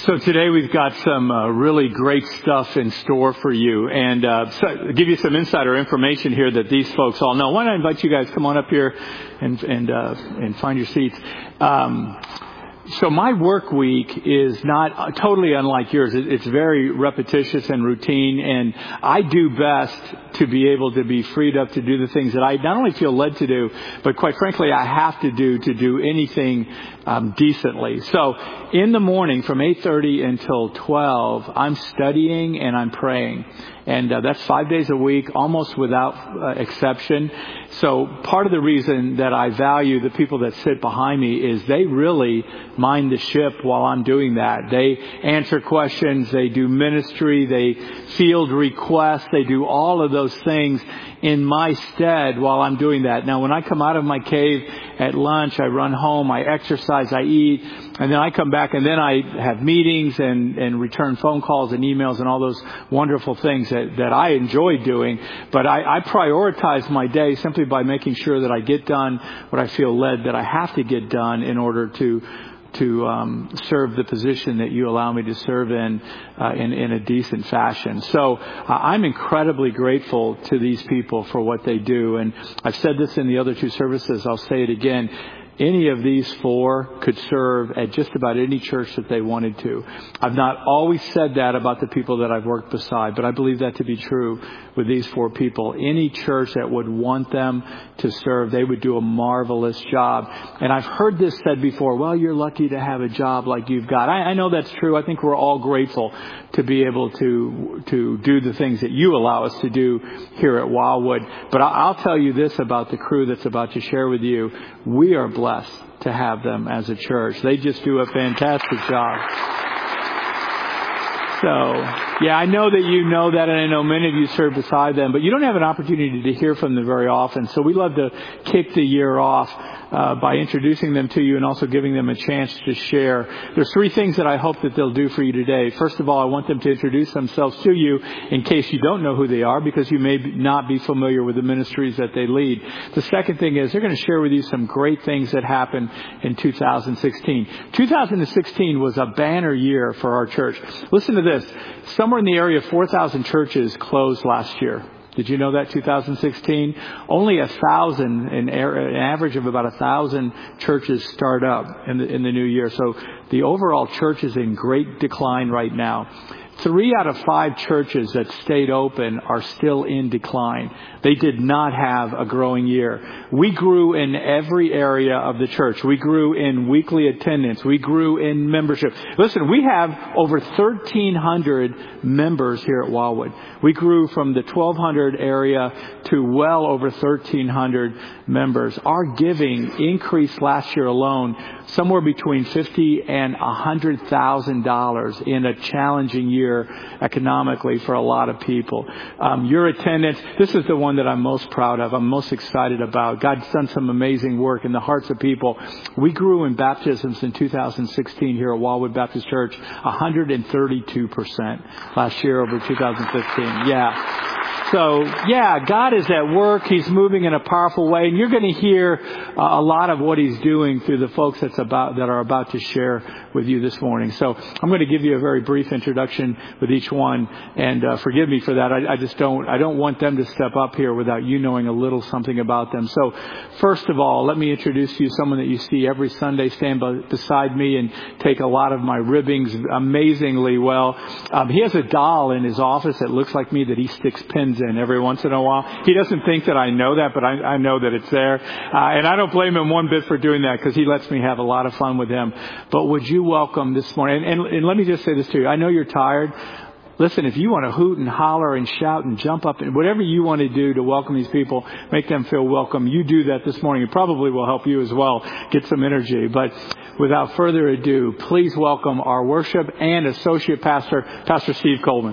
So today we've got some really great stuff in store for you, and so give you some insider information here that these folks all know. Why don't I invite you guys come on up here and find your seats. So my work week is not totally unlike yours. It's very repetitious and routine, and I do best to be able to be freed up to do the things that I not only feel led to do, but quite frankly, I have to do anything decently. So in the morning from 8:30 until 12, I'm studying and I'm praying. And that's 5 days a week, almost without exception. So part of the reason that I value the people that sit behind me is they really mind the ship while I'm doing that. They answer questions, they do ministry, they field requests, they do all of those things in my stead while I'm doing that. Now, when I come out of my cave at lunch, I run home, I exercise, I eat, and then I come back and then I have meetings and return phone calls and emails and all those wonderful things that I enjoy doing. But I prioritize my day simply by making sure that I get done what I feel led that I have to get done in order to serve the position that you allow me to serve in a decent fashion. So I'm incredibly grateful to these people for what they do. And I've said this in the other two services. I'll say it again. Any of these four could serve at just about any church that they wanted to. I've not always said that about the people that I've worked beside, but I believe that to be true with these four people. Any church that would want them to serve, they would do a marvelous job. And I've heard this said before, well, you're lucky to have a job like you've got. I know that's true. I think we're all grateful to be able to do the things that you allow us to do here at Wildwood. But I'll tell you this about the crew that's about to share with you. We are blessed to have them as a church. They just do a fantastic job. So, yeah, I know that you know that, and I know many of you serve beside them, but you don't have an opportunity to hear from them very often. So we love to kick the year off by introducing them to you and also giving them a chance to share. There's three things that I hope that they'll do for you today. First of all, I want them to introduce themselves to you in case you don't know who they are, because you may not be familiar with the ministries that they lead. The second thing is they're going to share with you some great things that happened in 2016. 2016 was a banner year for our church. Listen to this. Somewhere in the area of 4,000 churches closed last year. Did you know that, 2016? Only 1,000, an average of about 1,000 churches start up in the new year. So the overall church is in great decline right now. 3 out of 5 churches that stayed open are still in decline. They did not have a growing year. We grew in every area of the church. We grew in weekly attendance. We grew in membership. Listen, we have over 1,300 members here at Wildwood. We grew from the 1,200 area to well over 1,300 members. Our giving increased last year alone somewhere between $50,000 and $100,000 in a challenging year economically for a lot of people. Your attendance, this is the one that I'm most proud of. I'm most excited about. God's done some amazing work in the hearts of people. We grew in baptisms in 2016 here at Wildwood Baptist Church 132% last year over 2015. Yeah. So, yeah, God is at work. He's moving in a powerful way. And you're going to hear a lot of what He's doing through the folks that are about to share with you this morning. So I'm going to give you a very brief introduction with each one. And forgive me for that. I don't want them to step up here without you knowing a little something about them. So first of all, let me introduce to you someone that you see every Sunday stand beside me and take a lot of my ribbings amazingly well. He has a doll in his office that looks like me that he sticks pins in every once in a while. He doesn't think that I know that, but I know that it's there. And I don't blame him one bit for doing that, because he lets me have a lot of fun with him. But would you welcome this morning, and let me just say this to you. I know you're tired. Listen, if you want to hoot and holler and shout and jump up and whatever you want to do to welcome these people, make them feel welcome, you do that this morning. It probably will help you as well get some energy. But without further ado, please welcome our worship and associate pastor, Pastor Steve Coleman.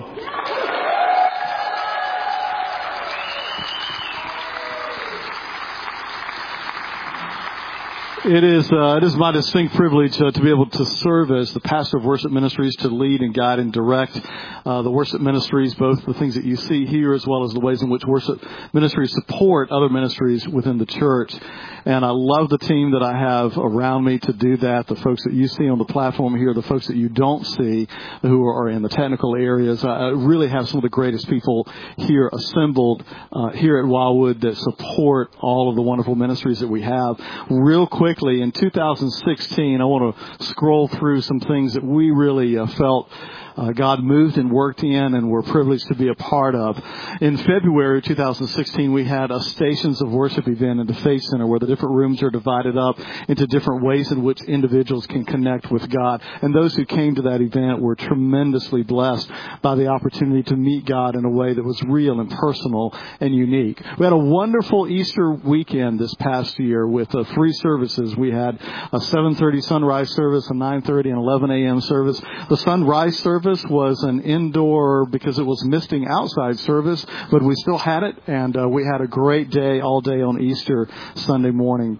It is my distinct privilege to be able to serve as the pastor of worship ministries, to lead and guide and direct the worship ministries, both the things that you see here as well as the ways in which worship ministries support other ministries within the church. And I love the team that I have around me to do that, the folks that you see on the platform here, the folks that you don't see who are in the technical areas. I really have some of the greatest people here assembled here at Wildwood that support all of the wonderful ministries that we have. Real quickly, in 2016, I want to scroll through some things that we really felt God moved and worked in and were privileged to be a part of. In February 2016, we had a Stations of Worship event in the Faith Center where the different rooms are divided up into different ways in which individuals can connect with God. And those who came to that event were tremendously blessed by the opportunity to meet God in a way that was real and personal and unique. We had a wonderful Easter weekend this past year with 3 services. We had a 7:30 sunrise service, a 9:30 and 11 a.m. service. The sunrise service was an indoor because it was misting outside service, but we still had it, and we had a great day all day on Easter Sunday morning.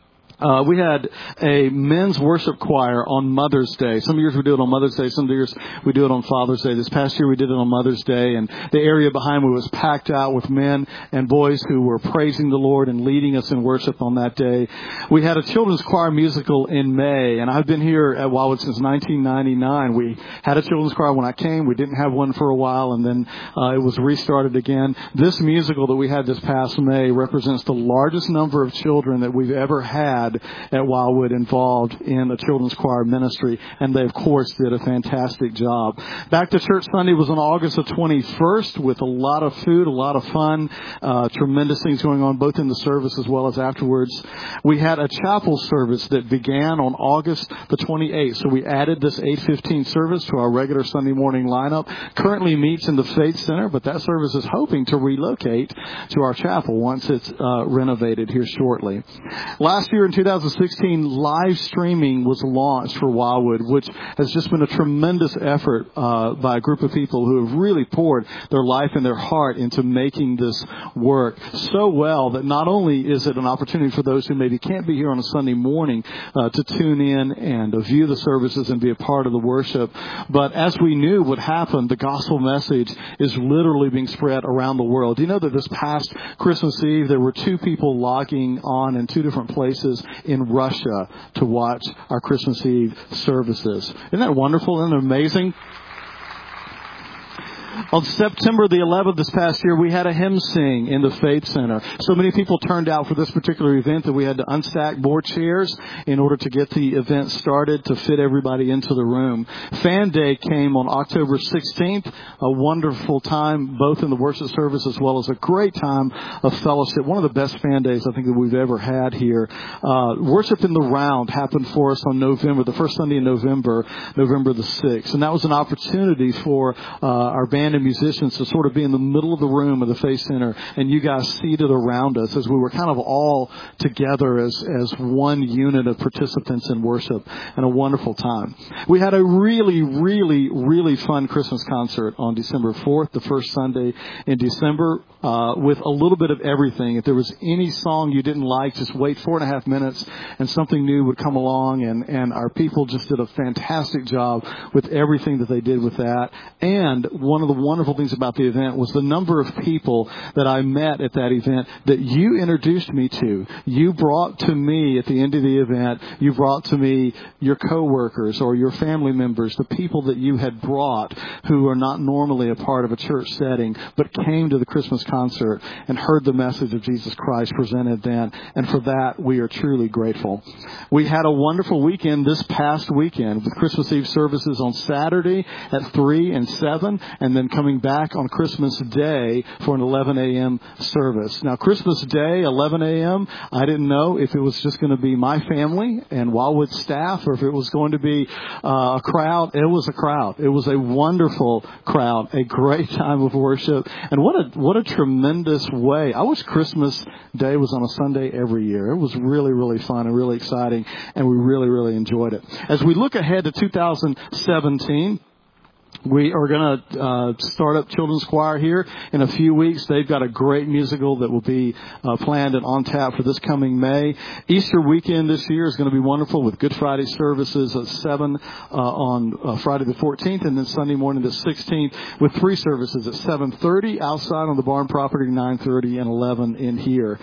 We had a men's worship choir on Mother's Day. Some years we do it on Mother's Day. Some years we do it on Father's Day. This past year we did it on Mother's Day, and the area behind me was packed out with men and boys who were praising the Lord and leading us in worship on that day. We had a children's choir musical in May, and I've been here at Wildwood since 1999. We had a children's choir when I came. We didn't have one for a while, and then it was restarted again. This musical that we had this past May represents the largest number of children that we've ever had at Wildwood involved in a children's choir ministry, and they of course did a fantastic job. Back to Church Sunday was on August the 21st with a lot of food, a lot of fun, tremendous things going on both in the service as well as afterwards. We had a chapel service that began on August the 28th, so we added this 8:15 service to our regular Sunday morning lineup. Currently meets in the Faith Center, but that service is hoping to relocate to our chapel once it's renovated here shortly. Last year in 2016, live streaming was launched for Wildwood, which has just been a tremendous effort by a group of people who have really poured their life and their heart into making this work so well that not only is it an opportunity for those who maybe can't be here on a Sunday morning to tune in and view the services and be a part of the worship, but as we knew would happen, the gospel message is literally being spread around the world. Do you know that this past Christmas Eve, there were 2 people logging on in 2 different places in Russia to watch our Christmas Eve services? Isn't that wonderful? Isn't that amazing? On September the 11th this past year, we had a hymn sing in the Faith Center. So many people turned out for this particular event that we had to unstack more chairs in order to get the event started to fit everybody into the room. Fan Day came on October 16th, a wonderful time both in the worship service as well as a great time of fellowship. One of the best fan days I think that we've ever had here. Worship in the Round happened for us on the first Sunday in November the 6th. And that was an opportunity for our band and musicians to sort of be in the middle of the room of the Faith Center, and you guys seated around us as we were kind of all together as one unit of participants in worship, and a wonderful time. We had a really, really, really fun Christmas concert on December 4th, the first Sunday in December, with a little bit of everything. If there was any song you didn't like, just wait 4.5 minutes and something new would come along, and our people just did a fantastic job with everything that they did with that. And one of the wonderful things about the event was the number of people that I met at that event that you introduced me to. You brought to me at the end of the event, you brought to me your coworkers or your family members, the people that you had brought who are not normally a part of a church setting, but came to the Christmas concert and heard the message of Jesus Christ presented then. And for that, we are truly grateful. We had a wonderful weekend this past weekend with Christmas Eve services on Saturday at 3 and 7, and then coming back on Christmas Day for an 11 a.m. service. Now, Christmas Day, 11 a.m., I didn't know if it was just going to be my family and Wildwood staff or if it was going to be a crowd. It was a crowd. It was a wonderful crowd, a great time of worship, and what a tremendous way. I wish Christmas Day was on a Sunday every year. It was really, really fun and really exciting, and we really, really enjoyed it. As we look ahead to 2017, We are going to start up children's choir here in a few weeks. They've got a great musical that will be planned and on tap for this coming May. Easter weekend this year is going to be wonderful with Good Friday services at 7 on Friday the 14th, and then Sunday morning the 16th with 3 services at 7:30 outside on the barn property, 9:30 and 11 in here.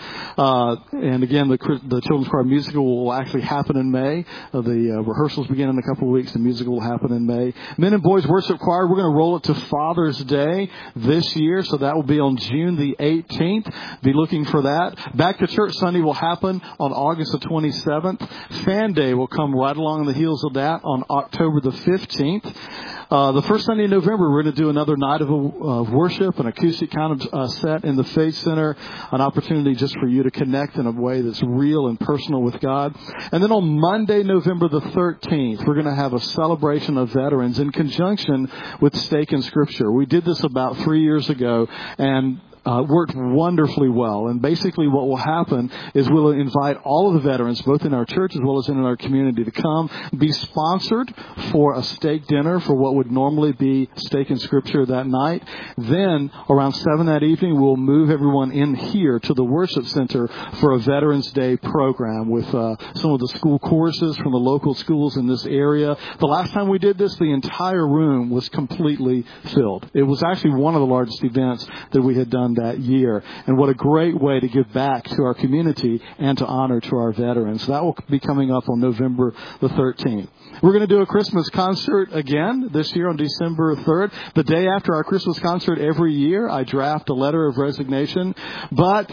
And again, the children's choir musical will actually happen in May. The rehearsals begin in a couple of weeks. The musical will happen in May. Men and boys worship choir. We're going to roll it to Father's Day this year, so that will be on June the 18th. Be looking for that. Back to Church Sunday will happen on August the 27th. Fan Day will come right along the heels of that on October the 15th. The first Sunday in November, we're going to do another night of worship, an acoustic kind of set in the Faith Center, an opportunity just for you to connect in a way that's real and personal with God. And then on Monday, November the 13th, we're going to have a celebration of veterans in conjunction with Stake in Scripture. We did this about 3 years ago, and worked wonderfully well. And basically what will happen is we'll invite all of the veterans, both in our church as well as in our community, to come be sponsored for a steak dinner for what would normally be Steak and Scripture that night. Then around 7 that evening, we'll move everyone in here to the worship center for a Veterans Day program with some of the school choruses from the local schools in this area. The last time we did this, the entire room was completely filled. It was actually one of the largest events that we had done that year. And what a great way to give back to our community and to honor to our veterans. That will be coming up on November the 13th. We're going to do a Christmas concert again this year on December 3rd. The day after our Christmas concert every year, I draft a letter of resignation. But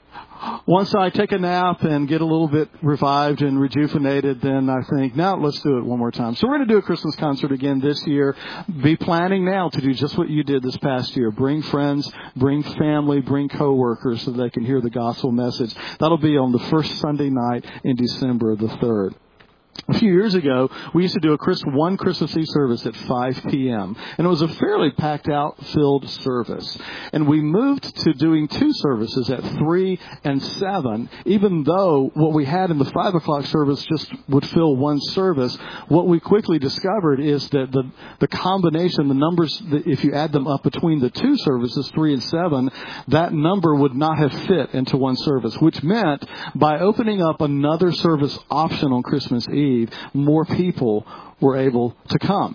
once I take a nap and get a little bit revived and rejuvenated, then I think, now let's do it one more time. So we're going to do a Christmas concert again this year. Be planning now to do just what you did this past year. Bring friends, bring family, bring coworkers so they can hear the gospel message. That'll be on the first Sunday night in December the 3rd. A few years ago, we used to do one Christmas Eve service at 5 p.m. And it was a fairly packed out, filled service. And we moved to doing 2 services at 3 and 7. Even though what we had in the 5 o'clock service just would fill one service, what we quickly discovered is that the combination, the numbers, if you add them up between the 2 services, 3 and 7, that number would not have fit into one service, which meant by opening up another service option on Christmas Eve, more people were able to come.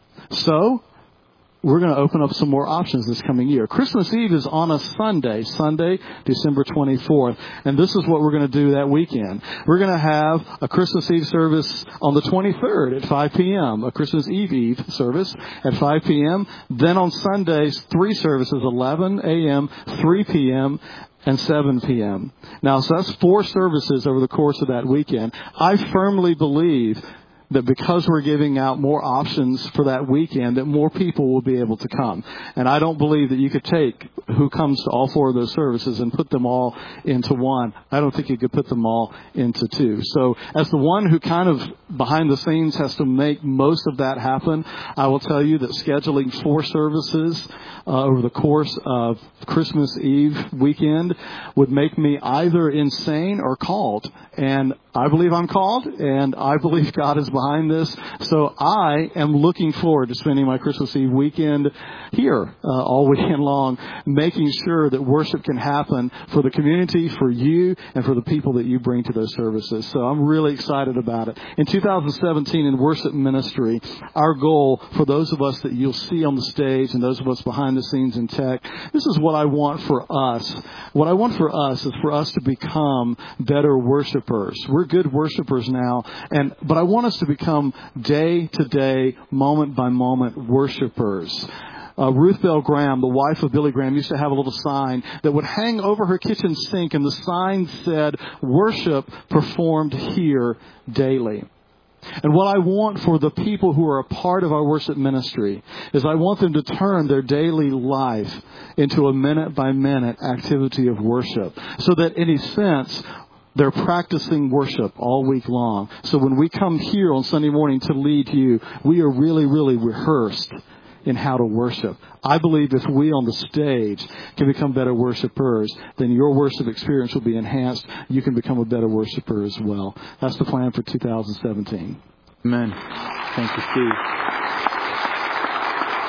So we're going to open up some more options this coming year. Christmas Eve is on a Sunday, December 24th. And this is what we're going to do that weekend. We're going to have a Christmas Eve service on the 23rd at 5 p.m., a Christmas Eve service at 5 p.m. Then on Sundays, 3 services, 11 a.m., 3 p.m., and 7 p.m. Now, so that's 4 services over the course of that weekend. I firmly believe that because we're giving out more options for that weekend, that more people will be able to come. And I don't believe that you could take who comes to all 4 of those services and put them all into one. I don't think you could put them all into 2. So as the one who kind of behind the scenes has to make most of that happen, I will tell you that scheduling 4 services over the course of Christmas Eve weekend would make me either insane or called. And I believe I'm called, and I believe God is behind this. So I am looking forward to spending my Christmas Eve weekend here all weekend long, making sure that worship can happen for the community, for you, and for the people that you bring to those services. So I'm really excited about it. In 2017 in worship ministry, our goal for those of us that you'll see on the stage and those of us behind the scenes in tech, this is what I want for us. What I want for us is for us to become better worshipers. We're good worshipers now, but I want us to become day-to-day, moment-by-moment worshipers. Ruth Bell Graham, the wife of Billy Graham, used to have a little sign that would hang over her kitchen sink, and the sign said, "Worship performed here daily." And what I want for the people who are a part of our worship ministry is I want them to turn their daily life into a minute-by-minute activity of worship, so that in a sense, they're practicing worship all week long. So when we come here on Sunday morning to lead you, we are really, really rehearsed in how to worship. I believe if we on the stage can become better worshipers, then your worship experience will be enhanced. You can become a better worshiper as well. That's the plan for 2017. Amen. Thank you, Steve.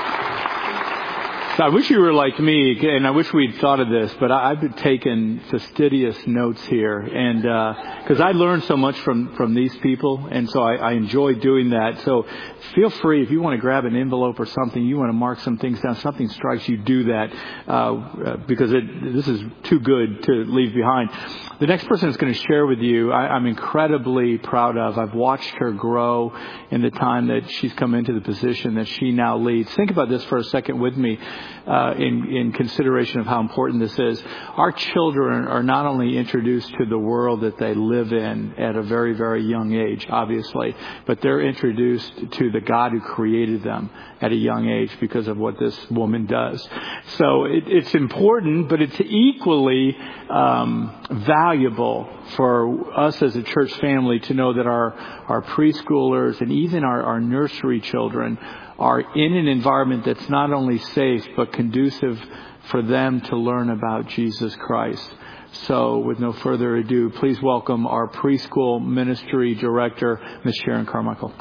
So I wish you were like me, and I wish we'd thought of this, but I've been taking fastidious notes here, and because I learned so much from these people, and so I enjoy doing that. So feel free, if you want to grab an envelope or something, you want to mark some things down, something strikes you, do that, because this is too good to leave behind. The next person is going to share with you, I'm incredibly proud of. I've watched her grow in the time that she's come into the position that she now leads. Think about this for a second with me, in consideration of how important this is. Our children are not only introduced to the world that they live in at a very, very young age, obviously, but they're introduced to the God who created them at a young age because of what this woman does. So it's important, but it's equally valuable for us as a church family to know that our preschoolers and even our nursery children are in an environment that's not only safe but conducive for them to learn about Jesus Christ. So with no further ado, please welcome our preschool ministry director, Ms. Sharon Carmichael.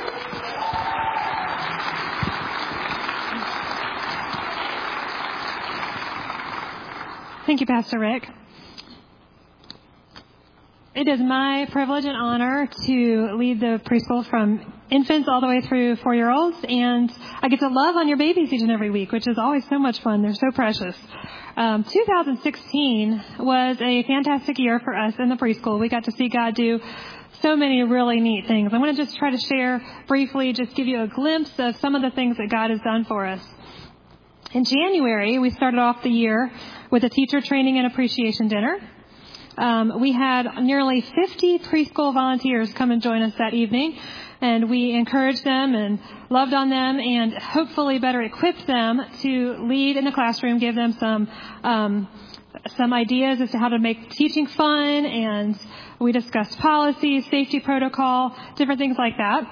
Thank you, Pastor Rick. It is my privilege and honor to lead the preschool from infants all the way through 4-year-olds, and I get to love on your babies each and every week, which is always so much fun. They're so precious. 2016 was a fantastic year for us in the preschool. We got to see God do so many really neat things. I want to just try to share briefly, just give you a glimpse of some of the things that God has done for us. In January, we started off the year with a teacher training and appreciation dinner. We had nearly 50 preschool volunteers come and join us that evening, and we encouraged them and loved on them and hopefully better equipped them to lead in the classroom, give them some ideas as to how to make teaching fun, and we discussed policies, safety protocol, different things like that.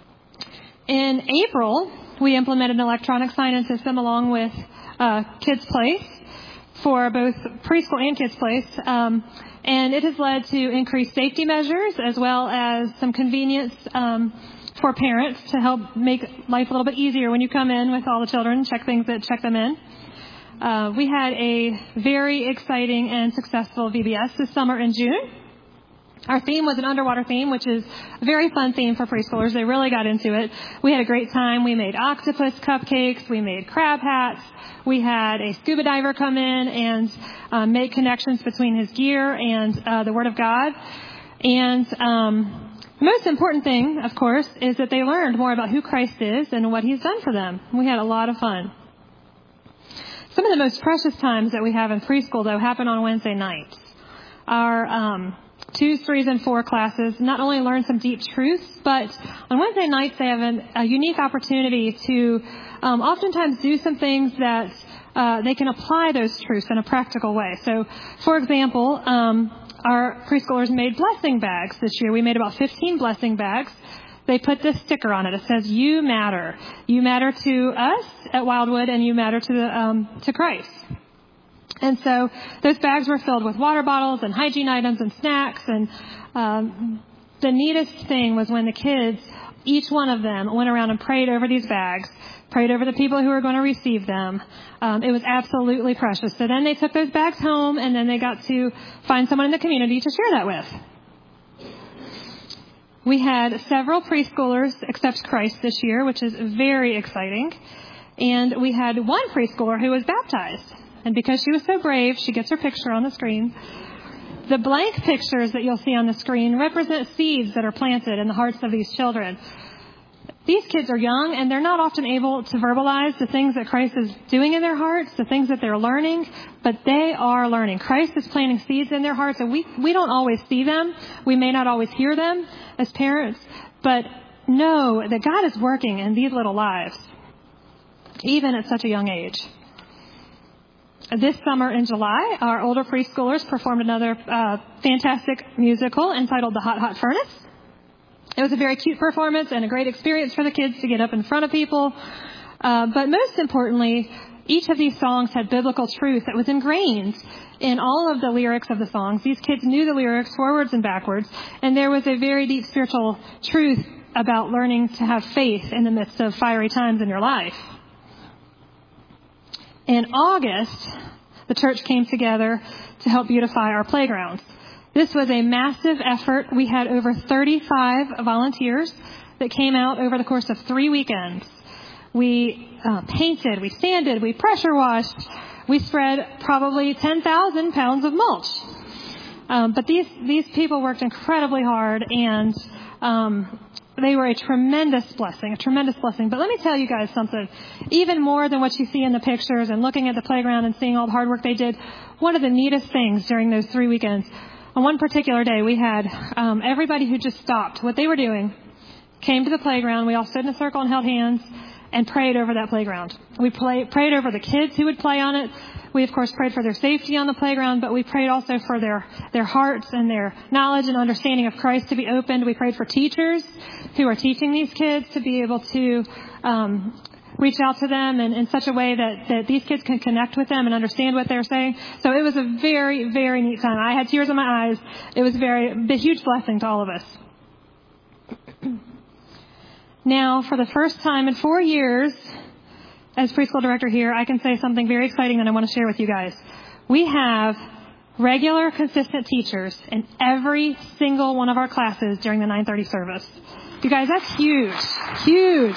In April, we implemented an electronic sign-in system along with Kids Place for both preschool and Kids Place. And it has led to increased safety measures as well as some convenience for parents to help make life a little bit easier when you come in with all the children, check them in. We had a very exciting and successful VBS this summer in June. Our theme was an underwater theme, which is a very fun theme for preschoolers. They really got into it. We had a great time. We made octopus cupcakes. We made crab hats. We had a scuba diver come in and make connections between his gear and the Word of God. And the most important thing, of course, is that they learned more about who Christ is and what He's done for them. We had a lot of fun. Some of the most precious times that we have in preschool, though, happen on Wednesday nights. Our 2s, 3s, and 4 classes not only learn some deep truths, but on Wednesday nights they have a unique opportunity to oftentimes do some things that they can apply those truths in a practical way. So, for example, our preschoolers made blessing bags this year. We made about 15 blessing bags. They put this sticker on it. It says, "You matter. You matter to us at Wildwood, and you matter to Christ." And so those bags were filled with water bottles and hygiene items and snacks. And the neatest thing was when the kids, each one of them, went around and prayed over these bags, prayed over the people who were going to receive them. It was absolutely precious. So then they took those bags home, and then they got to find someone in the community to share that with. We had several preschoolers accept Christ this year, which is very exciting. And we had one preschooler who was baptized. And because she was so brave, she gets her picture on the screen. The blank pictures that you'll see on the screen represent seeds that are planted in the hearts of these children. These kids are young, and they're not often able to verbalize the things that Christ is doing in their hearts, the things that they're learning, but they are learning. Christ is planting seeds in their hearts, and we don't always see them. We may not always hear them as parents, but know that God is working in these little lives, even at such a young age. This summer in July, our older preschoolers performed another fantastic musical entitled The Hot, Hot Furnace. It was a very cute performance and a great experience for the kids to get up in front of people. But most importantly, each of these songs had biblical truth that was ingrained in all of the lyrics of the songs. These kids knew the lyrics forwards and backwards, and there was a very deep spiritual truth about learning to have faith in the midst of fiery times in your life. In August, the church came together to help beautify our playgrounds. This was a massive effort. We had over 35 volunteers that came out over the course of 3 weekends. We painted, we sanded, we pressure washed. We spread probably 10,000 pounds of mulch. But these people worked incredibly hard, and they were a tremendous blessing. But let me tell you guys something. Even more than what you see in the pictures and looking at the playground and seeing all the hard work they did, one of the neatest things during those 3 weekends, on one particular day, we had everybody who just stopped what they were doing, came to the playground. We all stood in a circle and held hands and prayed over that playground. We prayed over the kids who would play on it. We, of course, prayed for their safety on the playground, but we prayed also for their hearts and their knowledge and understanding of Christ to be opened. We prayed for teachers who are teaching these kids to be able to reach out to them in such a way that these kids can connect with them and understand what they're saying. So it was a very, very neat time. I had tears in my eyes. It was a huge blessing to all of us. Now, for the first time in 4 years, as preschool director here, I can say something very exciting that I want to share with you guys. We have regular, consistent teachers in every single one of our classes during the 9:30 service. You guys, that's huge. Huge.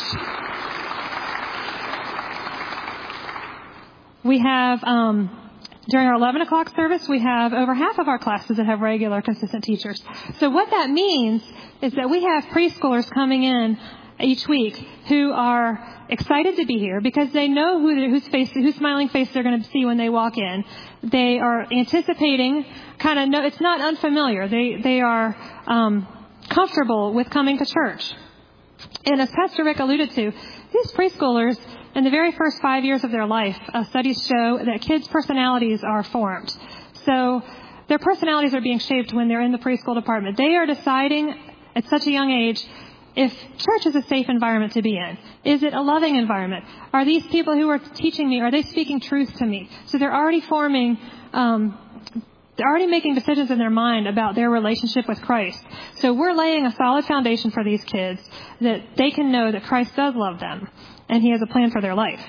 We have, during our 11 o'clock service, we have over half of our classes that have regular, consistent teachers. So what that means is that we have preschoolers coming in each week who are excited to be here because they know whose smiling face they're going to see when they walk in. They are anticipating, it's not unfamiliar. They are comfortable with coming to church. And as Pastor Rick alluded to, these preschoolers, in the very first 5 years of their life, studies show that kids' personalities are formed. So their personalities are being shaped when they're in the preschool department. They are deciding at such a young age if church is a safe environment to be in. Is it a loving environment? Are these people who are teaching me, are they speaking truth to me? So they're already they're already making decisions in their mind about their relationship with Christ. So we're laying a solid foundation for these kids that they can know that Christ does love them and He has a plan for their life.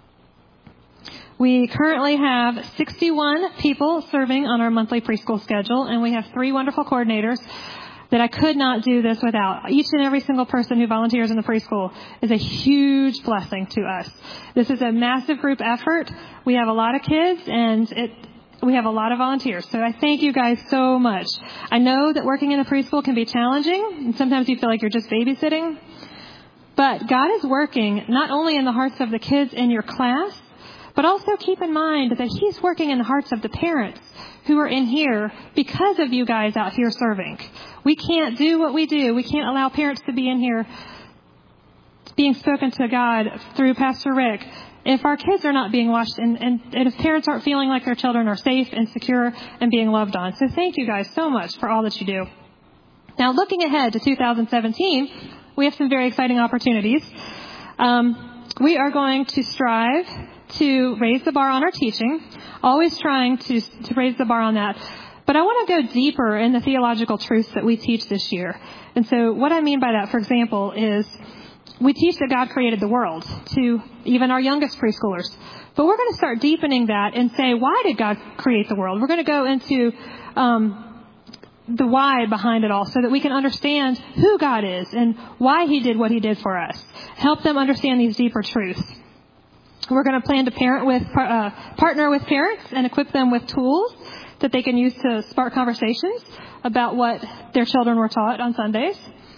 We currently have 61 people serving on our monthly preschool schedule, and we have 3 wonderful coordinators that I could not do this without. Each and every single person who volunteers in the preschool is a huge blessing to us. This is a massive group effort. We have a lot of kids, and we have a lot of volunteers. So I thank you guys so much. I know that working in a preschool can be challenging, and sometimes you feel like you're just babysitting. But God is working not only in the hearts of the kids in your class, but also keep in mind that He's working in the hearts of the parents who are in here because of you guys out here serving. We can't do what we do. We can't allow parents to be in here being spoken to God through Pastor Rick if our kids are not being watched and if parents aren't feeling like their children are safe and secure and being loved on. So thank you guys so much for all that you do. Now, looking ahead to 2017, we have some very exciting opportunities. We are going to strive to raise the bar on our teaching, always trying to raise the bar on that. But I want to go deeper in the theological truths that we teach this year. And so what I mean by that, for example, is we teach that God created the world to even our youngest preschoolers. But we're going to start deepening that and say, why did God create the world? We're going to go into the why behind it all so that we can understand who God is and why He did what He did for us. Help them understand these deeper truths. We're going to plan to partner with parents and equip them with tools that they can use to spark conversations about what their children were taught on Sundays.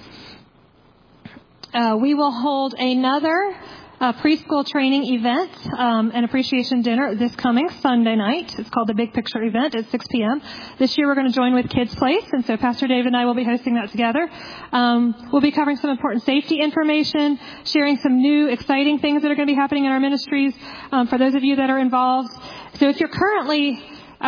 We will hold another preschool training event, an appreciation dinner this coming Sunday night. It's called the Big Picture event at 6 p.m. This year we're going to join with Kids Place, and so Pastor David and I will be hosting that together. We'll be covering some important safety information, sharing some new exciting things that are going to be happening in our ministries for those of you that are involved. So if you're currently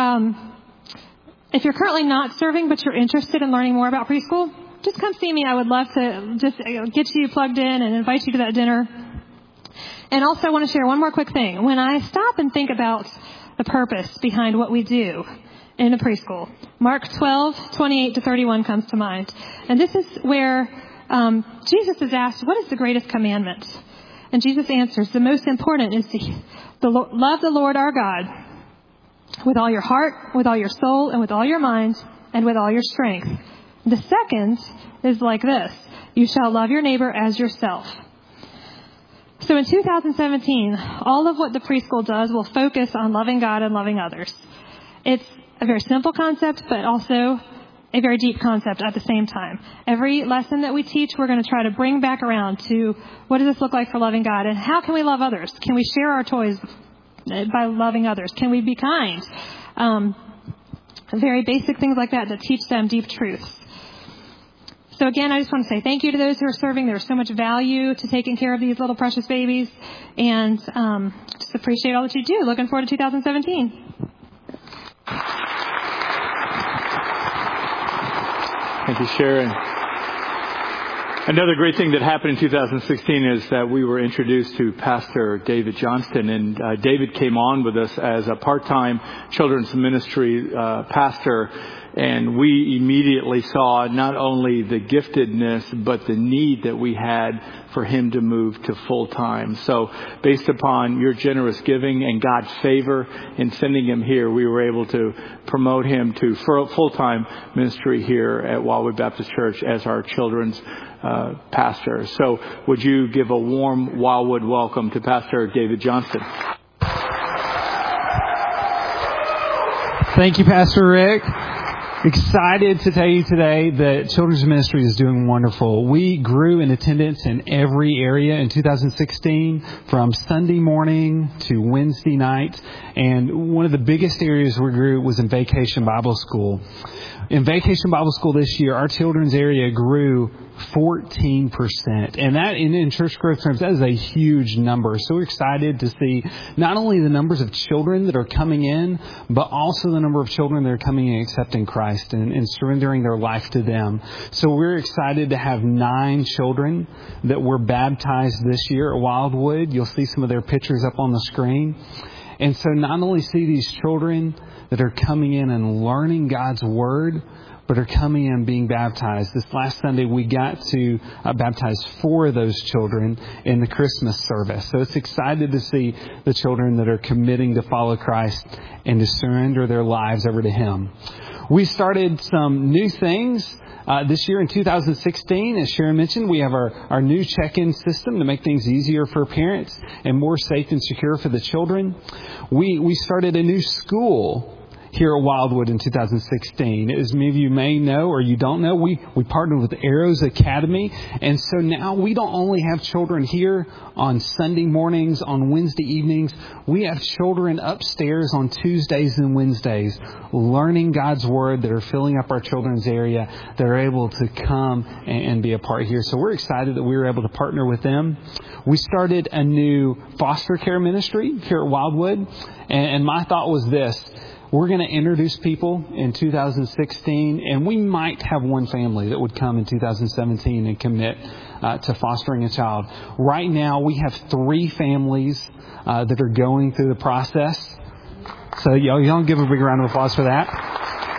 not serving but you're interested in learning more about preschool, just come see me. I would love to just get you plugged in and invite you to that dinner. And also I want to share one more quick thing. When I stop and think about the purpose behind what we do in a preschool, Mark 12:28-31 comes to mind. And this is where Jesus is asked, what is the greatest commandment? And Jesus answers, the most important is to love the Lord our God with all your heart, with all your soul, and with all your mind, and with all your strength. The second is like this: you shall love your neighbor as yourself. So in 2017, all of what the preschool does will focus on loving God and loving others. It's a very simple concept, but also a very deep concept at the same time. Every lesson that we teach, we're going to try to bring back around to what does this look like for loving God, and how can we love others? Can we share our toys by loving others? Can we be kind? Very basic things like that teach them deep truths. So again, I just want to say thank you to those who are serving. There's so much value to taking care of these little precious babies, and just appreciate all that you do. Looking forward to 2017. Thank you, Sharon. Another great thing that happened in 2016 is that we were introduced to Pastor David Johnston, and David came on with us as a part-time children's ministry pastor, and we immediately saw not only the giftedness but the need that we had for him to move to full-time. So based upon your generous giving and God's favor in sending him here, we were able to promote him to full-time ministry here at Wildwood Baptist Church as our children's pastor. So would you give a warm Wildwood welcome to Pastor David Johnston? Thank you, Pastor Rick. Excited to tell you today that children's ministry is doing wonderful. We grew in attendance in every area in 2016, from Sunday morning to Wednesday night. And one of the biggest areas we grew was in Vacation Bible School. In Vacation Bible School this year, our children's area grew 14%. And that, in church growth terms, that is a huge number. So we're excited to see not only the numbers of children that are coming in, but also the number of children that are coming in and accepting Christ and surrendering their life to them. So we're excited to have 9 children that were baptized this year at Wildwood. You'll see some of their pictures up on the screen. And so not only see these children that are coming in and learning God's Word, but are coming in being baptized. This last Sunday, we got to baptize 4 of those children in the Christmas service. So it's excited to see the children that are committing to follow Christ and to surrender their lives over to Him. We started some new things this year in 2016. As Sharon mentioned, we have our new check-in system to make things easier for parents and more safe and secure for the children. We started a new school here at Wildwood in 2016. As many of you may know or you don't know, we partnered with Arrows Academy. And so now we don't only have children here on Sunday mornings, on Wednesday evenings. We have children upstairs on Tuesdays and Wednesdays learning God's Word that are filling up our children's area. They're able to come and be a part here. So we're excited that we were able to partner with them. We started a new foster care ministry here at Wildwood. And my thought was this: we're going to introduce people in 2016, and we might have one family that would come in 2017 and commit to fostering a child. Right now, we have 3 families that are going through the process. So y'all give a big round of applause for that.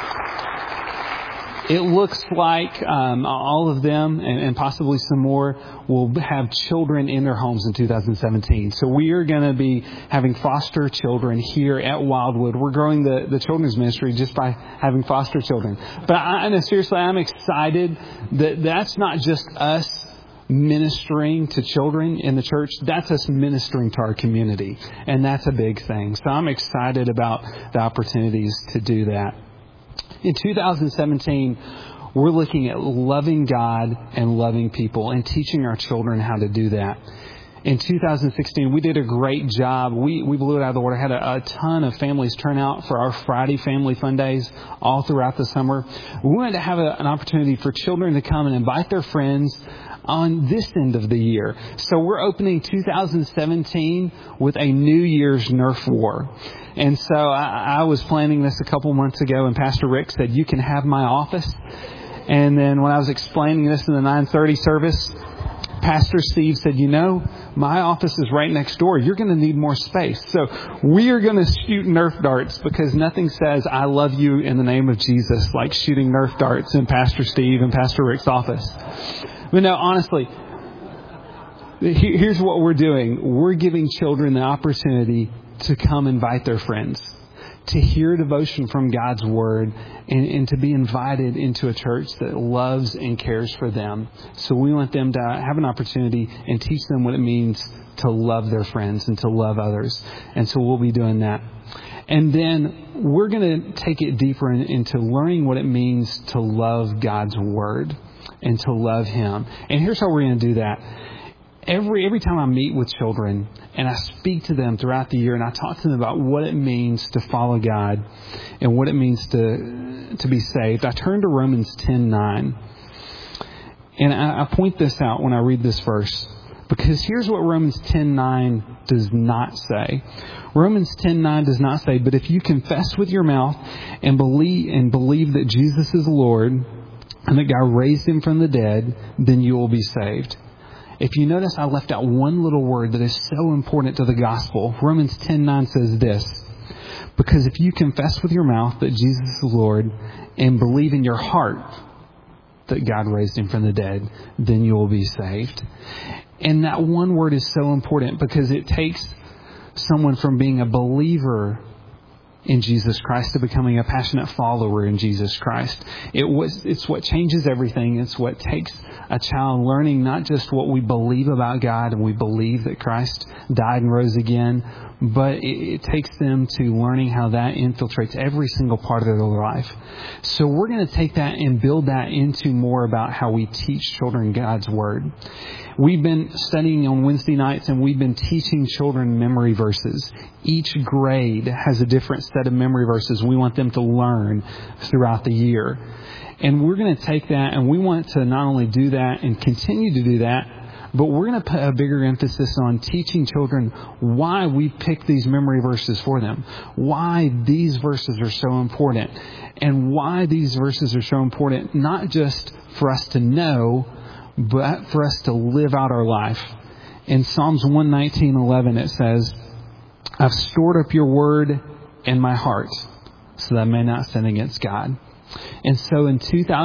It looks like all of them and possibly some more will have children in their homes in 2017. So we are going to be having foster children here at Wildwood. We're growing the children's ministry just by having foster children. But I'm excited that that's not just us ministering to children in the church. That's us ministering to our community. And that's a big thing. So I'm excited about the opportunities to do that. In 2017, we're looking at loving God and loving people and teaching our children how to do that. In 2016, we did a great job. We blew it out of the water. Had a ton of families turn out for our Friday Family Fun Days all throughout the summer. We wanted to have an opportunity for children to come and invite their friends on this end of the year. So we're opening 2017 with a New Year's Nerf war. And so I was planning this a couple months ago, and Pastor Rick said, "You can have my office." And then when I was explaining this in the 9:30 service, Pastor Steve said, "My office is right next door. You're going to need more space." So we are going to shoot Nerf darts, because nothing says "I love you" in the name of Jesus like shooting Nerf darts in Pastor Steve and Pastor Rick's office. But no, honestly, here's what we're doing. We're giving children the opportunity to come invite their friends, to hear devotion from God's Word, and to be invited into a church that loves and cares for them. So we want them to have an opportunity and teach them what it means to love their friends and to love others. And so we'll be doing that. And then we're going to take it deeper into learning what it means to love God's Word and to love Him. And here's how we're going to do that. Every time I meet with children and I speak to them throughout the year and I talk to them about what it means to follow God and what it means to be saved, I turn to Romans 10:9. And I point this out when I read this verse, because here's what Romans 10:9 does not say. Romans 10:9 does not say, but if you confess with your mouth and believe that Jesus is Lord and that God raised Him from the dead, then you will be saved. If you notice, I left out one little word that is so important to the gospel. Romans 10:9 says this, because if you confess with your mouth that Jesus is Lord and believe in your heart that God raised Him from the dead, then you will be saved. And that one word is so important because it takes someone from being a believer in Jesus Christ to becoming a passionate follower in Jesus Christ. It's what changes everything. It's what takes a child learning not just what we believe about God and we believe that Christ died and rose again, but it takes them to learning how that infiltrates every single part of their life. So we're going to take that and build that into more about how we teach children God's Word. We've been studying on Wednesday nights and we've been teaching children memory verses. Each grade has a different set of memory verses we want them to learn throughout the year. And we're going to take that and we want to not only do that and continue to do that, but we're going to put a bigger emphasis on teaching children why we pick these memory verses for them, why these verses are so important, and why these verses are so important, not just for us to know, but for us to live out our life. In Psalms 119:11, it says, I've stored up your word in my heart so that I may not sin against God. And so in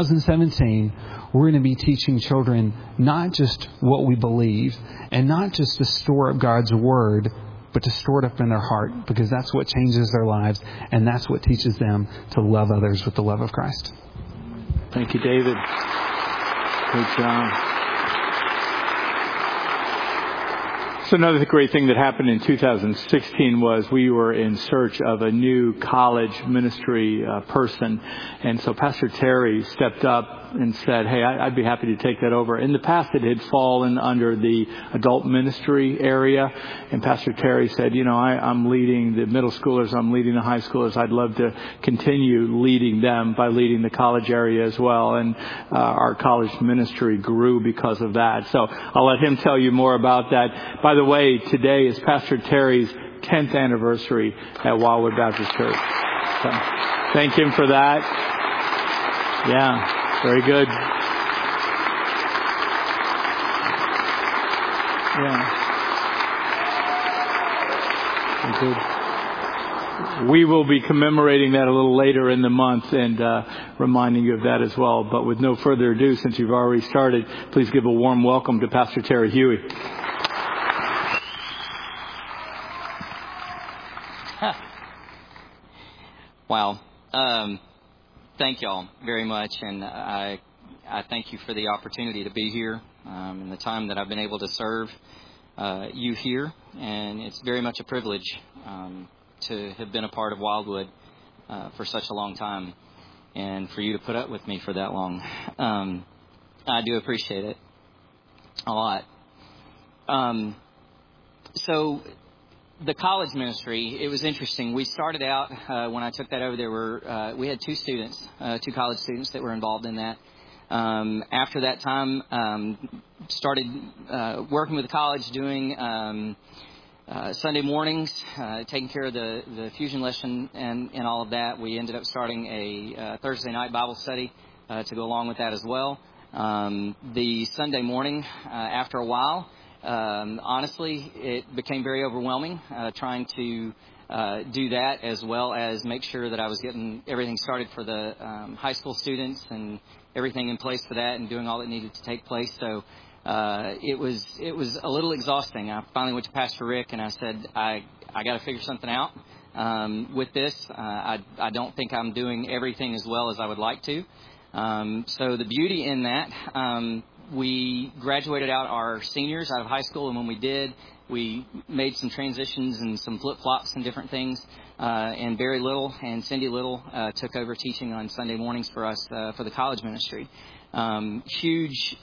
2017, we're going to be teaching children not just what we believe and not just to store up God's Word, but to store it up in their heart, because that's what changes their lives and that's what teaches them to love others with the love of Christ. Thank you, David. Good job. So another great thing that happened in 2016 was we were in search of a new college ministry person. And so Pastor Terry stepped up and said, hey, I'd be happy to take that over. In the past, it had fallen under the adult ministry area. And Pastor Terry said, I'm leading the middle schoolers. I'm leading the high schoolers. I'd love to continue leading them by leading the college area as well. And our college ministry grew because of that. So I'll let him tell you more about that. By the way, today is Pastor Terry's 10th anniversary at Wildwood Baptist Church. So thank him for that. Yeah. Very good. Yeah. Good. We will be commemorating that a little later in the month and reminding you of that as well. But with no further ado, since you've already started, please give a warm welcome to Pastor Terry Huey. Wow. Thank y'all very much, and I thank you for the opportunity to be here and the time that I've been able to serve you here, and it's very much a privilege to have been a part of Wildwood for such a long time, and for you to put up with me for that long. I do appreciate it a lot. So the college ministry, it was interesting. We started out, when I took that over, we had two college students that were involved in that. After that time, started working with the college, doing Sunday mornings, taking care of the fusion lesson and all of that. We ended up starting a Thursday night Bible study to go along with that as well. The Sunday morning, after a while, honestly, it became very overwhelming trying to do that, as well as make sure that I was getting everything started for the high school students and everything in place for that and doing all that needed to take place. So it was a little exhausting. I finally went to Pastor Rick and I said, I got to figure something out with this. I don't think I'm doing everything as well as I would like to. So the beauty in that, we graduated out our seniors out of high school, and when we did, we made some transitions and some flip-flops and different things. And Barry Little and Cindy Little took over teaching on Sunday mornings for us for the college ministry. Huge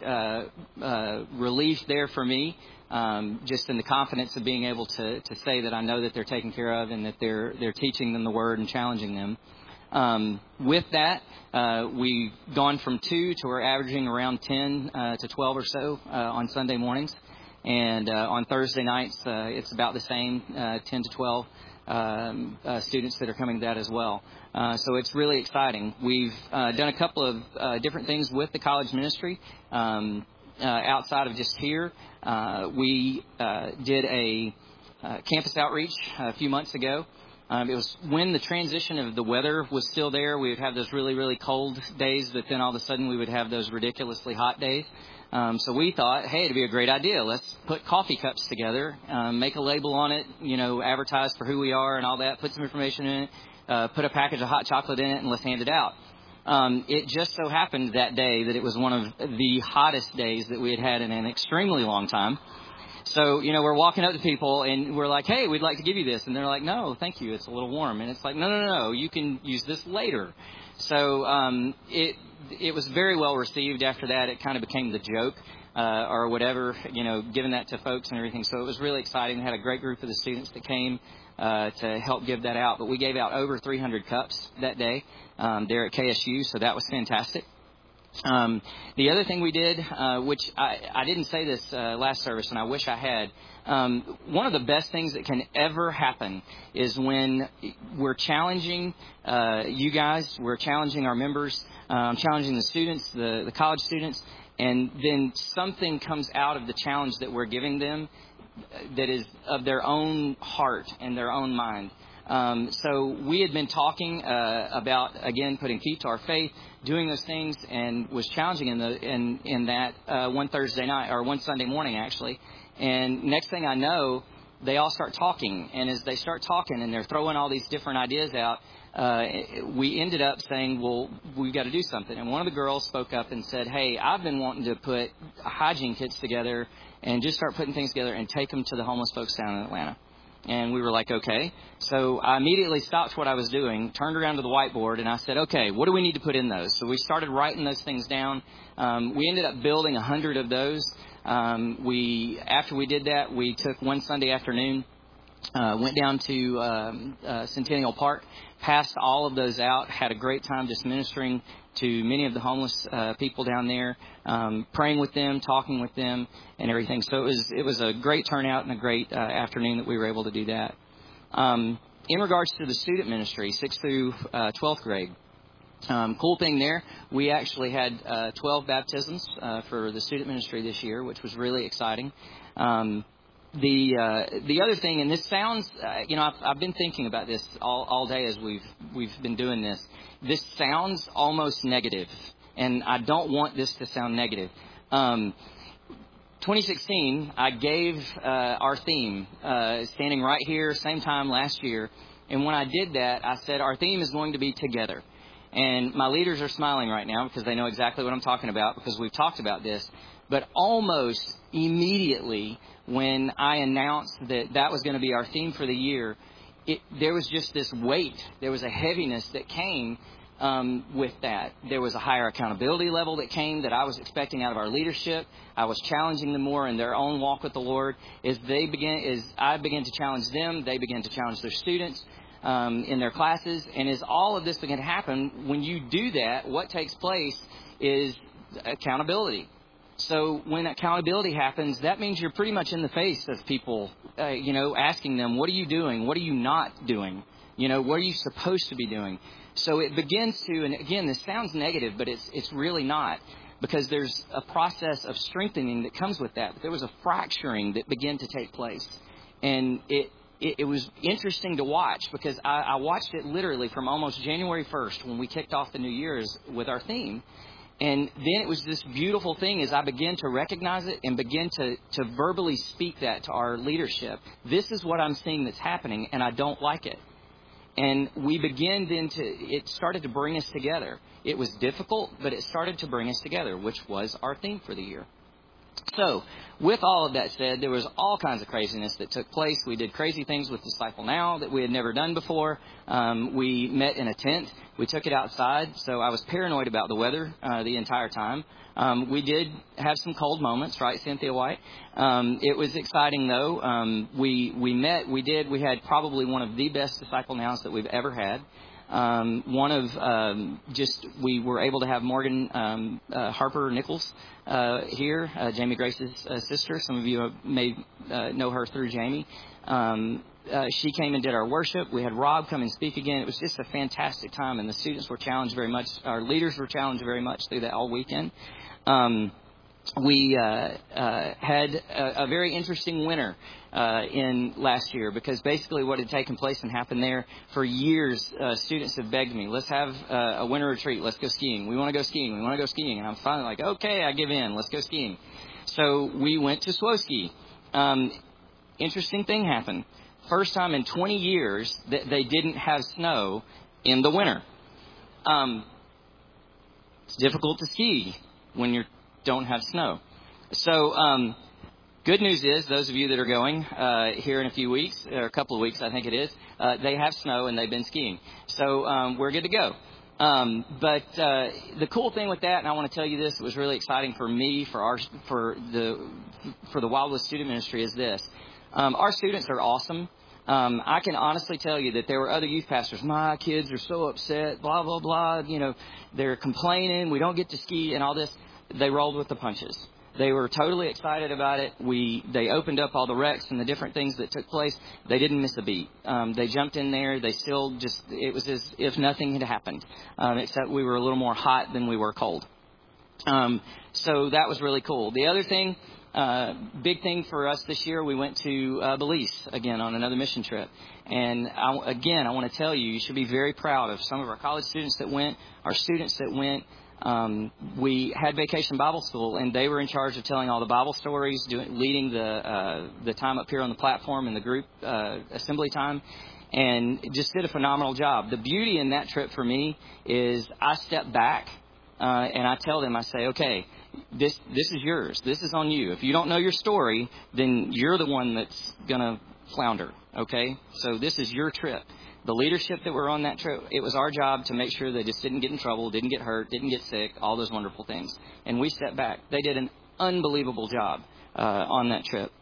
relief there for me, just in the confidence of being able to say that I know that they're taken care of and that they're teaching them the Word and challenging them. With that, we've gone from 2 to we're averaging around 10 to 12 or so on Sunday mornings. And on Thursday nights, it's about the same, 10 to 12 students that are coming to that as well. So it's really exciting. We've done a couple of different things with the college ministry outside of just here. We did a campus outreach a few months ago. It was when the transition of the weather was still there. We would have those really, really cold days, but then all of a sudden we would have those ridiculously hot days. So we thought, hey, it'd be a great idea. Let's put coffee cups together, make a label on it, advertise for who we are and all that, put some information in it, put a package of hot chocolate in it, and let's hand it out. It just so happened that day that it was one of the hottest days that we had had in an extremely long time. So, we're walking up to people and we're like, hey, we'd like to give you this. And they're like, no, thank you. It's a little warm. And it's like, no, you can use this later. So it was very well received after that. It kind of became the joke or whatever, giving that to folks and everything. So it was really exciting. We had a great group of the students that came to help give that out. But we gave out over 300 cups that day there at KSU. So that was fantastic. The other thing we did, which I didn't say this last service, and I wish I had, one of the best things that can ever happen is when we're challenging you guys, we're challenging our members, challenging the students, the college students, and then something comes out of the challenge that we're giving them that is of their own heart and their own mind. So we had been talking about, again, putting feet to our faith, doing those things, and was challenging in that one Thursday night, or one Sunday morning, actually. And next thing I know, they all start talking. And as they start talking and they're throwing all these different ideas out, we ended up saying, well, we've got to do something. And one of the girls spoke up and said, hey, I've been wanting to put hygiene kits together and just start putting things together and take them to the homeless folks down in Atlanta. And we were like, okay. So I immediately stopped what I was doing, turned around to the whiteboard, and I said, okay, what do we need to put in those? So we started writing those things down. We ended up building 100 of those. After we did that, we took one Sunday afternoon, went down to Centennial Park, passed all of those out, had a great time just ministering to many of the homeless people down there, praying with them, talking with them, and everything. So it was a great turnout and a great afternoon that we were able to do that. In regards to the student ministry, 6th through 12th grade, cool thing there, we actually had 12 baptisms for the student ministry this year, which was really exciting. The other thing, and this sounds, I've been thinking about this all day as we've been doing this. This sounds almost negative, and I don't want this to sound negative. 2016, I gave our theme, standing right here, same time last year. And when I did that, I said, our theme is going to be together. And my leaders are smiling right now because they know exactly what I'm talking about because we've talked about this. But almost immediately when I announced that was going to be our theme for the year, there was just this weight. There was a heaviness that came with that. There was a higher accountability level that came that I was expecting out of our leadership. I was challenging them more in their own walk with the Lord. As I began to challenge them, they began to challenge their students in their classes. And as all of this began to happen, when you do that, what takes place is accountability. So when accountability happens, that means you're pretty much in the face of people, asking them, what are you doing? What are you not doing? What are you supposed to be doing? So it begins to, and again, this sounds negative, but it's really not, because there's a process of strengthening that comes with that. But there was a fracturing that began to take place. And it was interesting to watch because I watched it literally from almost January 1st when we kicked off the New Year's with our theme. And then it was this beautiful thing as I began to recognize it and begin to verbally speak that to our leadership. This is what I'm seeing that's happening, and I don't like it. And we began then it started to bring us together. It was difficult, but it started to bring us together, which was our theme for the year. So, with all of that said, there was all kinds of craziness that took place. We did crazy things with Disciple Now that we had never done before. We met in a tent. We took it outside, so I was paranoid about the weather the entire time. We did have some cold moments, right, Cynthia White? It was exciting, though. We had probably one of the best Disciple Nows that we've ever had. We were able to have Morgan Harper Nichols here, Jamie Grace's sister. Some of you may know her through Jamie. She came and did our worship. We had Rob come and speak again. It was just a fantastic time, and the students were challenged very much. Our leaders were challenged very much through that all weekend. We had a very interesting winter in last year, because basically what had taken place and happened there for years, students have begged me, let's have a winter retreat. Let's go skiing. We want to go skiing. We want to go skiing. And I'm finally like, okay, I give in. Let's go skiing. So we went to SWOSKI. Interesting thing happened. First time in 20 years that they didn't have snow in the winter. It's difficult to ski when you don't have snow. So good news is, those of you that are going here in a few weeks, or a couple of weeks, I think it is, they have snow and they've been skiing. So we're good to go. But the cool thing with that, and I want to tell you this, it was really exciting for me, for the Wildwood Student Ministry, is this. Our students are awesome. I can honestly tell you that there were other youth pastors. My kids are so upset, blah, blah, blah. You know, they're complaining. We don't get to ski and all this. They rolled with the punches. They were totally excited about it. They opened up all the wrecks and the different things that took place. They didn't miss a beat. They jumped in there. They still it was as if nothing had happened, except we were a little more hot than we were cold. So that was really cool. The other thing, big thing for us this year, we went to Belize again on another mission trip. And I want to tell you, you should be very proud of some of our college students that went, our students that went. We had Vacation Bible School, and they were in charge of telling all the Bible stories, leading the time up here on the platform and the group assembly time, and just did a phenomenal job. The beauty in that trip for me is I step back and I tell them, I say, okay, this is yours. This is on you. If you don't know your story, then you're the one that's going to flounder, okay? So this is your trip. The leadership that were on that trip, it was our job to make sure they just didn't get in trouble, didn't get hurt, didn't get sick, all those wonderful things. And we stepped back. They did an unbelievable job on that trip.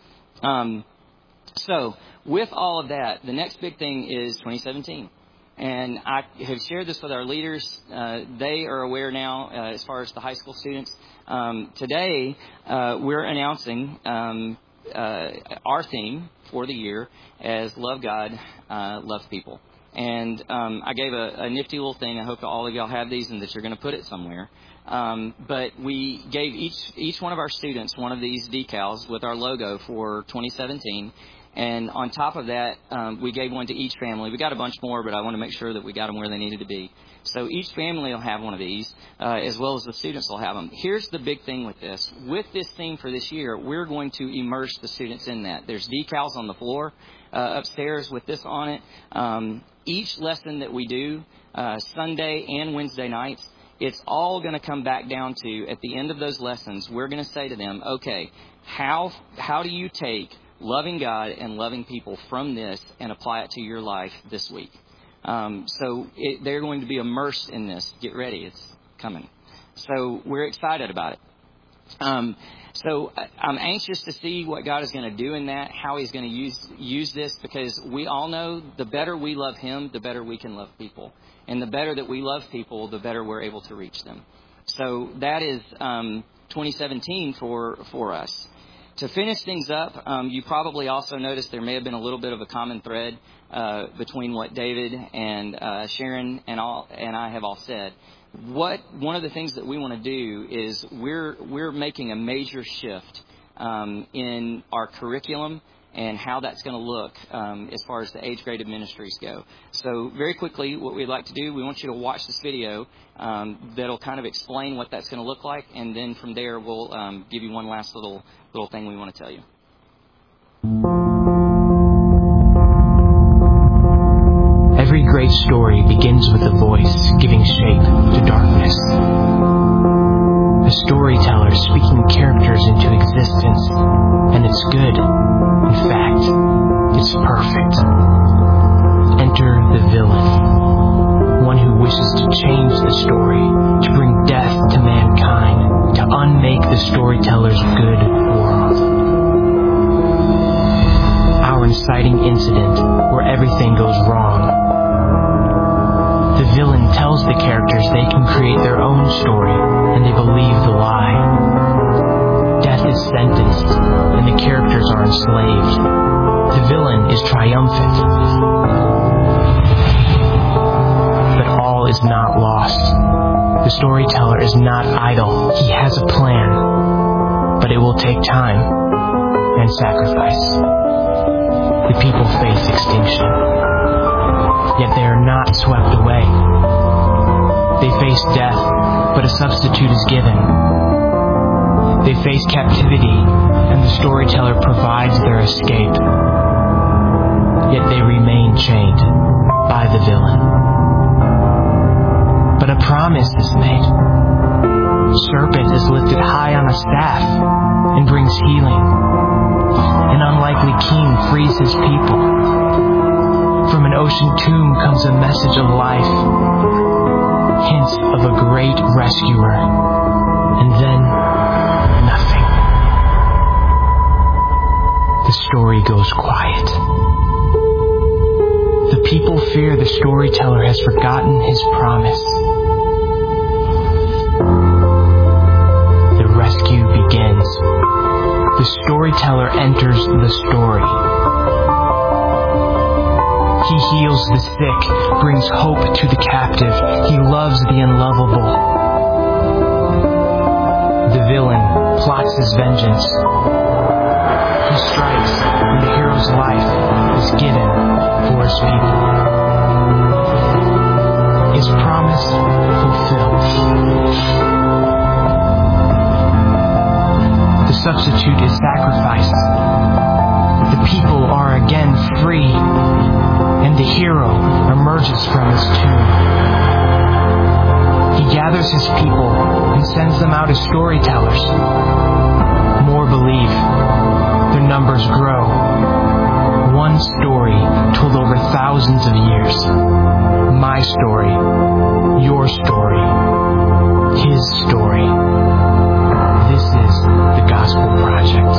So with all of that, the next big thing is 2017. And I have shared this with our leaders. They are aware now as far as the high school students. Today, we're announcing our theme for the year as Love God, Love People. And I gave a nifty little thing. I hope all of y'all have these and that you're going to put it somewhere. But we gave each one of our students one of these decals with our logo for 2017. And on top of that, we gave one to each family. We got a bunch more, but I want to make sure that we got them where they needed to be. So each family will have one of these, as well as the students will have them. Here's the big thing with this. With this theme for this year, we're going to immerse the students in that. There's decals on the floor upstairs with this on it. Each lesson that we do, Sunday and Wednesday nights, it's all going to come back down to, at the end of those lessons, we're going to say to them, okay, how do you take loving God and loving people from this and apply it to your life this week? They're going to be immersed in this. Get ready. It's coming. So we're excited about it. So I'm anxious to see what God is going to do in that, how he's going to use this, because we all know the better we love him, the better we can love people. And the better that we love people, the better we're able to reach them. So that is 2017 for us. To finish things up, you probably also noticed there may have been a little bit of a common thread between what David and Sharon and I have all said. One of the things that we want to do is we're making a major shift in our curriculum and how that's going to look as far as the age-graded ministries go. So very quickly, what we'd like to do, we want you to watch this video that'll kind of explain what that's going to look like, and then from there we'll give you one last little thing we want to tell you. Every great story begins with a voice giving shape to darkness. A storyteller speaking characters into existence, and it's good. In fact, it's perfect. Enter the villain, one who wishes to change the story, to bring death to mankind, to unmake the storyteller's good world. Our inciting incident where everything goes wrong. The villain tells the characters they can create their own story, and they believe the lie. Death is sentenced, and the characters are enslaved. The villain is triumphant. But all is not lost. The storyteller is not idle. He has a plan, but it will take time and sacrifice. The people face extinction. Yet they are not swept away. They face death, but a substitute is given. They face captivity, and the storyteller provides their escape. Yet they remain chained by the villain. But a promise is made. The serpent is lifted high on a staff and brings healing. An unlikely king frees his people. From an ocean tomb comes a message of life, hints of a great rescuer, and then nothing. The story goes quiet. The people fear the storyteller has forgotten his promise. The rescue begins. The storyteller enters the story. He heals the sick, brings hope to the captive. He loves the unlovable. The villain plots his vengeance. He strikes, and the hero's life is given for his people. Is promise fulfilled? The substitute is sacrificed. The people are again free, and the hero emerges from his tomb. He gathers his people and sends them out as storytellers. More believe. Their numbers grow. One story told over thousands of years. My story. Your story. His story. This is the Gospel Project.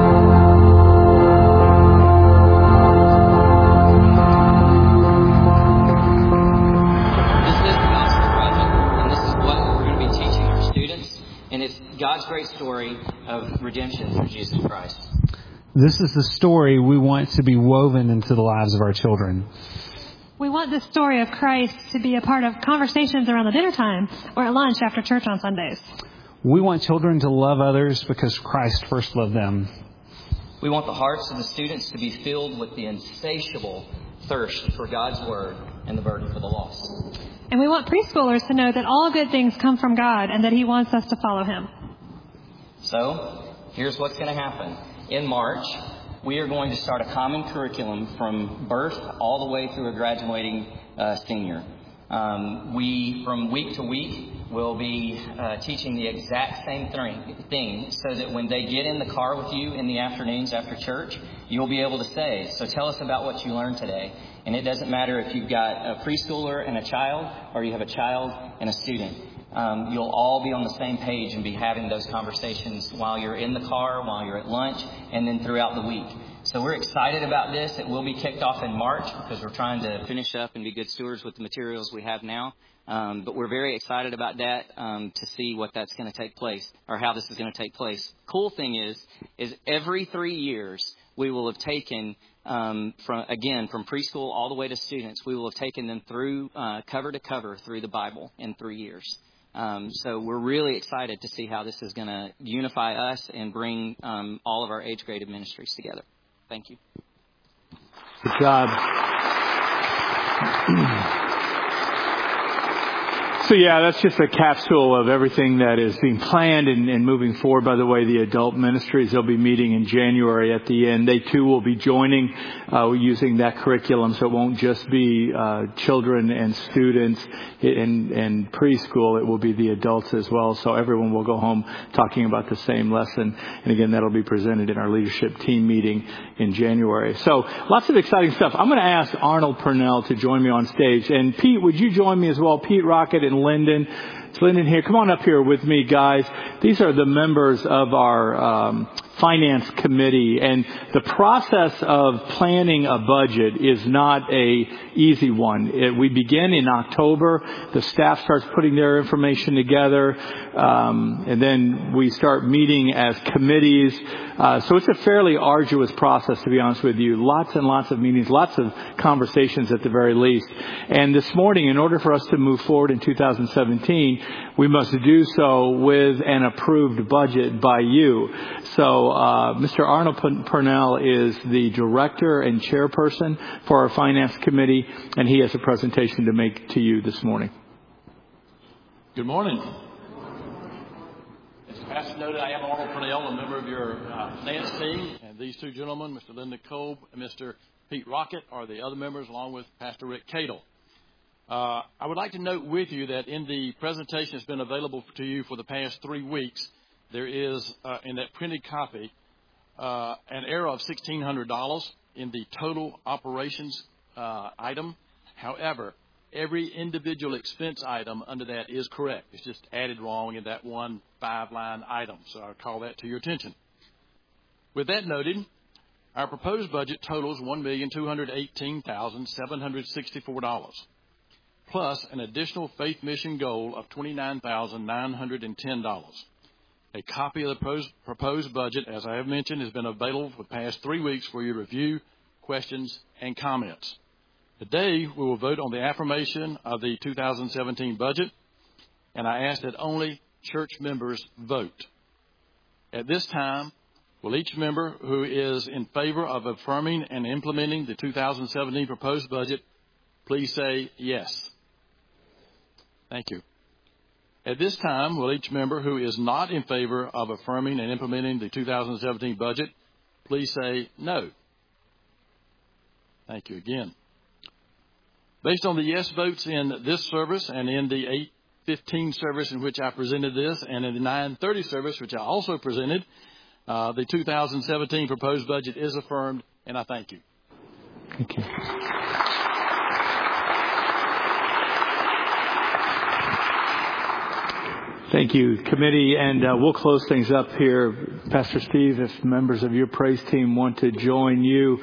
God's great story of redemption through Jesus Christ. This is the story we want to be woven into the lives of our children. We want this story of Christ to be a part of conversations around the dinner time or at lunch after church on Sundays. We want children to love others because Christ first loved them. We want the hearts of the students to be filled with the insatiable thirst for God's Word and the burden for the lost. And we want preschoolers to know that all good things come from God and that He wants us to follow Him. So, here's what's going to happen. In March, we are going to start a common curriculum from birth all the way through a graduating senior. We, from week to week, will be teaching the exact same thing so that when they get in the car with you in the afternoons after church, you'll be able to say, so tell us about what you learned today. And it doesn't matter if you've got a preschooler and a child or you have a child and a student. You'll all be on the same page and be having those conversations while you're in the car, while you're at lunch, and then throughout the week. So we're excited about this. It will be kicked off in March because we're trying to finish up and be good stewards with the materials we have now. But we're very excited about that to see what that's going to take place or how this is going to take place. Cool thing is every 3 years we will have taken from preschool all the way to students. We will have taken them through cover to cover through the Bible in 3 years. So we're really excited to see how this is going to unify us and bring all of our age-graded ministries together. Thank you. Good job. So yeah, that's just a capsule of everything that is being planned and moving forward. By the way, the adult ministries, they'll be meeting in January at the end. They too will be joining using that curriculum, so it won't just be children and students in preschool. It will be the adults as well. So everyone will go home talking about the same lesson. And again, that'll be presented in our leadership team meeting in January. So lots of exciting stuff. I'm going to ask Arnold Purnell to join me on stage. And Pete, would you join me as well? Pete Rocket and Lyndon. It's Lyndon here. Come on up here with me, guys. These are the members of our finance committee, and the process of planning a budget is not a easy one. We begin in October. The staff starts putting their information together, and then we start meeting as committees. So it's a fairly arduous process, to be honest with you. Lots and lots of meetings, lots of conversations at the very least. And this morning, in order for us to move forward in 2017, we must do so with an approved budget by you. So Mr. Arnold Purnell is the director and chairperson for our finance committee, and he has a presentation to make to you this morning. Good morning. As the pastor noted, I am Arnold Purnell, a member of your finance team, and these two gentlemen, Mr. Lyndon Kolb and Mr. Pete Rocket, are the other members, along with Pastor Rick Cadle. I would like to note with you that in the presentation that's been available to you for the past 3 weeks, there is, in that printed copy, an error of $1,600 in the total operations item. However, every individual expense item under that is correct. It's just added wrong in that one 5-line item. So I'll call that to your attention. With that noted, our proposed budget totals $1,218,764, plus an additional faith mission goal of $29,910. A copy of the proposed budget, as I have mentioned, has been available for the past 3 weeks for your review, questions, and comments. Today, we will vote on the affirmation of the 2017 budget, and I ask that only church members vote. At this time, will each member who is in favor of affirming and implementing the 2017 proposed budget please say yes? Thank you. At this time, will each member who is not in favor of affirming and implementing the 2017 budget please say no? Thank you again. Based on the yes votes in this service and in the 8:15 service in which I presented this and in the 9:30 service which I also presented, the 2017 proposed budget is affirmed, and I thank you. Thank you. Thank you, committee, and we'll close things up here. Pastor Steve, if members of your praise team want to join you,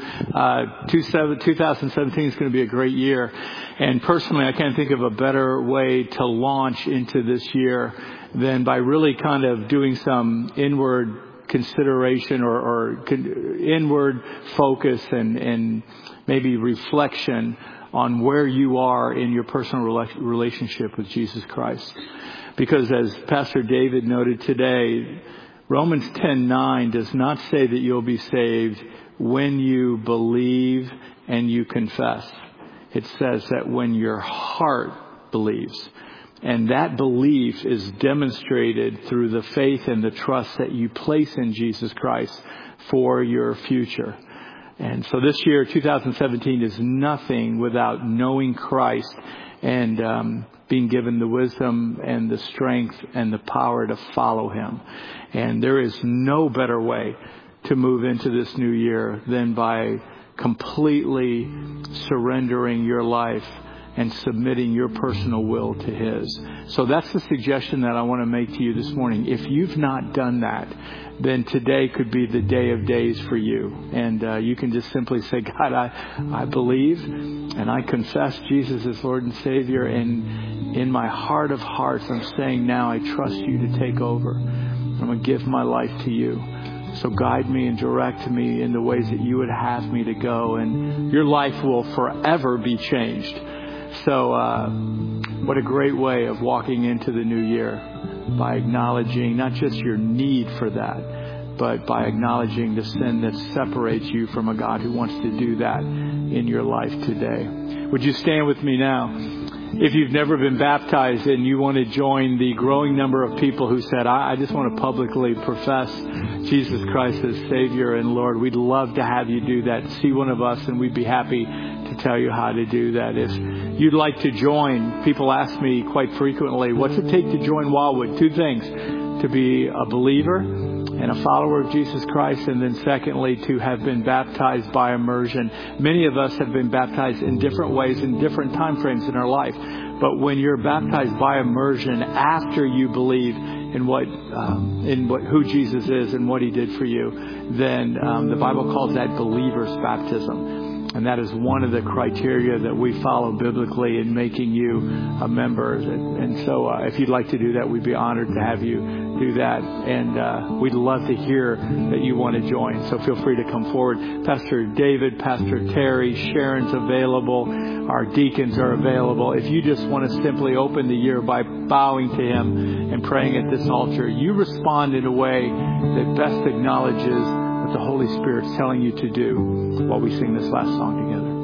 2017 is going to be a great year, and personally, I can't think of a better way to launch into this year than by really kind of doing some inward consideration or inward focus and maybe reflection on where you are in your personal relationship with Jesus Christ. Because as Pastor David noted today, Romans 10:9 does not say that you'll be saved when you believe and you confess. It says that when your heart believes. And that belief is demonstrated through the faith and the trust that you place in Jesus Christ for your future. And so this year, 2017, is nothing without knowing Christ and being given the wisdom and the strength and the power to follow him. And there is no better way to move into this new year than by completely surrendering your life and submitting your personal will to his. So that's the suggestion that I want to make to you this morning. If you've not done that, then today could be the day of days for you. And you can just simply say, God, I believe and I confess Jesus as Lord and Savior. And in my heart of hearts, I'm saying now I trust you to take over. I'm going to give my life to you. So guide me and direct me in the ways that you would have me to go. And your life will forever be changed. So what a great way of walking into the new year by acknowledging not just your need for that, but by acknowledging the sin that separates you from a God who wants to do that in your life today. Would you stand with me now? If you've never been baptized and you want to join the growing number of people who said, I just want to publicly profess Jesus Christ as Savior and Lord, we'd love to have you do that. See one of us and we'd be happy to tell you how to do that. If you'd like to join, people ask me quite frequently, what's it take to join Wildwood? Two things: to be a believer and a follower of Jesus Christ, and then secondly, to have been baptized by immersion. Many of us have been baptized in different ways in different time frames in our life. But when you're baptized by immersion after you believe in who Jesus is and what He did for you, then the Bible calls that believer's baptism. And that is one of the criteria that we follow biblically in making you a member. And so if you'd like to do that, we'd be honored to have you do that. And we'd love to hear that you want to join. So feel free to come forward. Pastor David, Pastor Terry, Sharon's available. Our deacons are available. If you just want to simply open the year by bowing to Him and praying at this altar, you respond in a way that best acknowledges what the Holy Spirit's telling you to do while we sing this last song together.